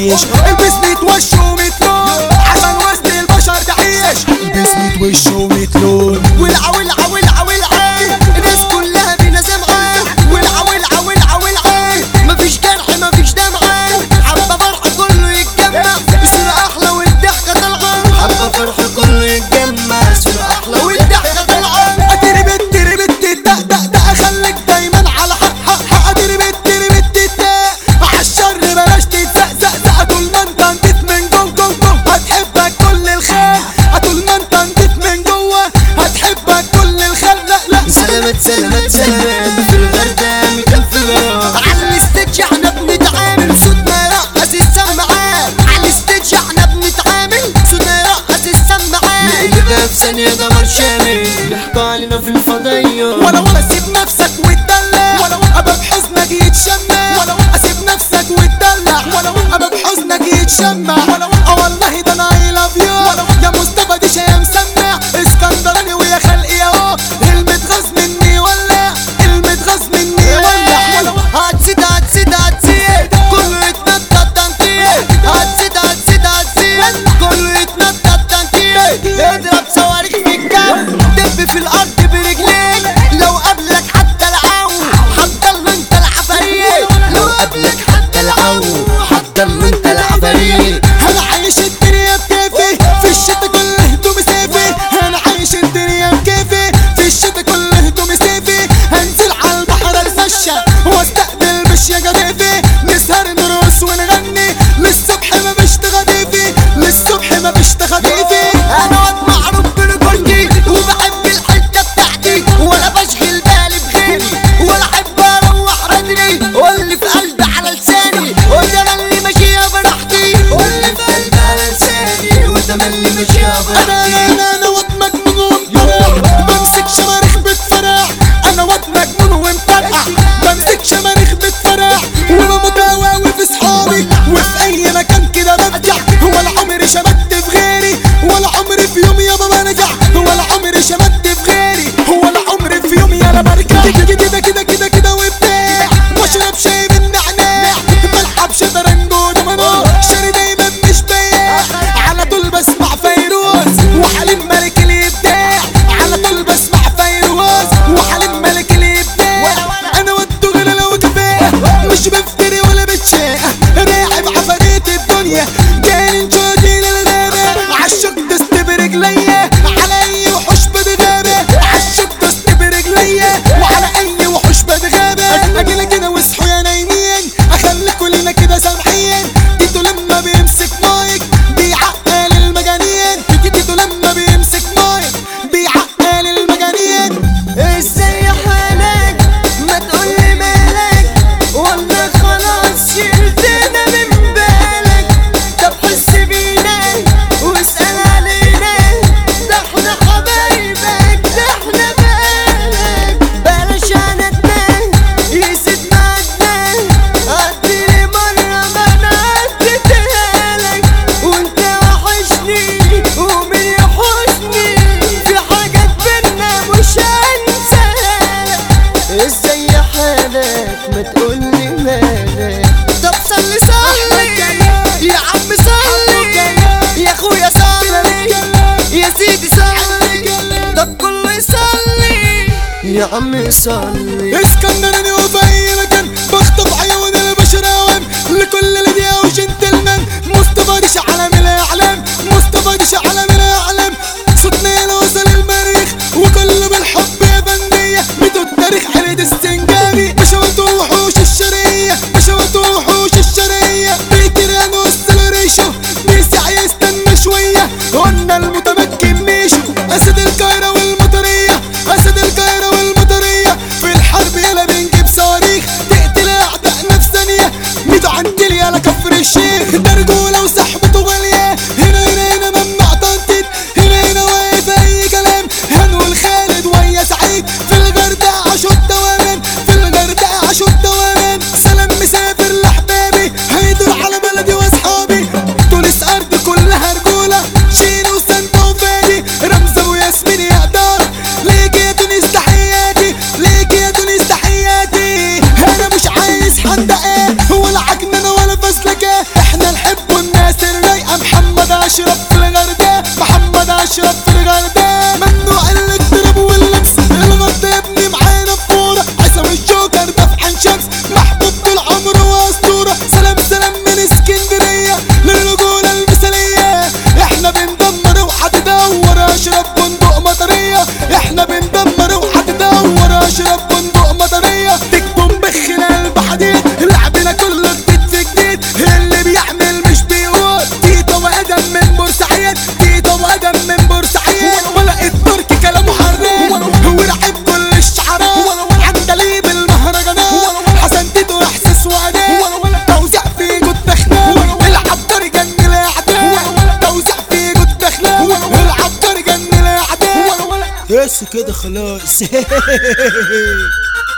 تعيش. البس 100 وش و100 لون عشان وسط البشر تعيش. البس 100 وش و100 لون. ولع ولع ولع ولع الناس كلها بينا سمعة. ولع ولع ولع ولع مفيش جرح مفيش دمعة. حبة فرح كله يتجمع الصورة أحلى والضحكة طالعة. حبة فرح كله يتجمع الصورة أحلى والضحكة طالعة. أتربت تربت دق دق دق خليك دايما على حق حق حق. أتربت تربت دق عالشر بلاش تتزقزق. طول ما انت نضيف من جوه جوه هتحبك كل الخير. طول ما انت نضيف من جوه هتحبك كل الخير. لا لا سلامات سلامات سلامات في الغردقة 200 فلان. على الستيج احنا بنتعامل صوتنا يرقص السماعات. على الستيج احنا بنتعامل صوتنا يرقص السماعات. نقلبها في ثانية دمر شامل يحكوا علينا في الفضية. ولا سيب نفسك وتدلع. ولا أبا بحزنك يتشمع. ولا اسيب نفسك وتدلع. ولا أبا بحزنك يتشمع. والله ده انا اي لاف يو يا مصطفى دي شيء مسمع. اسكندراني ويا خلقي اهو المتغاظ مني ولا المتغاظ مني ولا. هتزيد هتزيد هتزيد كله يتنطط تنطيط. هتزيد هتزيد هتزيد كله يتنطط تنطيط. اضرب صواريخ في الجو دب في الارض برجليك. لو قبلك حتى العو حضر له انت العفاريت. لو قبلك حتى العو حضر له انت العفاريت. انا عايش الدنيا بكيفي في الشتا كل هدومي سيفي. انا عايش الدنيا بكيفي في الشتا كل هدومي سيفي. هنزل على البحر اتمشى واستقبل مشية جديفي. نسهر نرقص ونغني للصبح ما بشتغديفي. للصبح ما بشتغديفي. انا واد معروف برجولتي وبحب الحتة بتاعتي. ولا بشغل بالي بغيري ولا احب اروح بدري. واللي في قلبي على لساني وده انا اللي ماشية براحتي. واللي في قلبي على لساني وده من اللي ماشيها براحتي. انا واد مجنون ومطرقع بمسك شماريخ بتفرقع. انا واد مجنون ومطرقع بمسك شماريخ بتفرقع. وبموت هواوي في صحابي وفي اي مكان كده برجع. ولا عمري شمت في غيري ولا عمري في يوم يابا برجع. ولا عمري شمت في غيري ولا عمري في يوم يابا برجع. كده كده كده كده وبتاع واشرب شاي بالنعناع. بلعب شطرنج ودومينو شاري دايما مش بياع. على طول بسمع فيروز وحليم ملك الابداع. على طول بسمع فيروز وحليم ملك الابداع. انا والدغري لو كفايه مش بفتري ولا بتشاق. راعب عفاريت الدنيا جاي نشوتي للغابه. عالشوك دست برجليا على اي وحوش بتغابه. عالشوك دست برجليا وعلى اي وحوش بتغابه. اجيلك كده واصحوا يا نايمين اخليكوا لينا كده سامحين. تيتو لما بيمسك مايك بيعقل المجانين. تيتو لما بيمسك مايك بيعقل المجانين. ازاي حالك ما تقولي مالك ولا خلاص شلتنا من بالك. طب حس بينا واسأل علينا ده احنا حبايبك ده احنا بقالك. بلاش عنتنا يزيد معدنا عديلي مرة ما انا عديتها لك. وانت وحشني ومين يحوشني في حاجات بينا مش هنساها لك. ازاي حالك ما تقولي مالك. طب صلي صلي يا عم صلي يا اخويا صلي يا سيدي صلي. طب كله يصلي يا عم صلي. اسكندراني وفي اي مكان بخطف عيون البشر اوام. لكل ليديا وجنتلمان مصطفى ديش علم الاعلام. مصطفى ديش علم الاعلام. صوتنا يوصل المريخ وكله بالحب يا فندية. ميتوا التاريخ عيد السنجابي بشوات وحوش الشرقية. بشوات وحوش الشرقية بيكران وصل ريشو بيسع يستنى شوية. قلنا المتمكن ميشو اسد القاهرة والمطرية. اسد القاهرة والمطرية في الحرب يلا بنجيب صواريخ تقتل اعدائنا في ثانية. ميتوا عندي يلا كفر الشيخ ده رجولة وسحبته غالية. هنا ممنوع تنطيط. بس كده خلاص